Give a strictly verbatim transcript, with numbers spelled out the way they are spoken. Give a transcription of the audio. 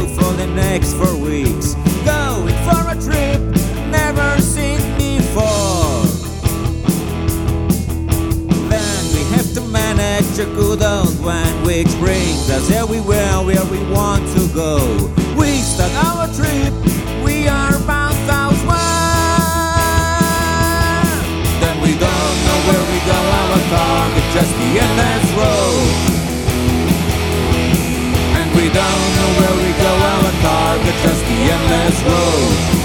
go for the next four weeks. Going for a trip never seen before. Then we have to manage a good old one, which brings us everywhere where we want to go. We start our trip, we are bound southward. Then we don't know where we go, our target just the endless road. And we don't know where we go, our target just the endless road.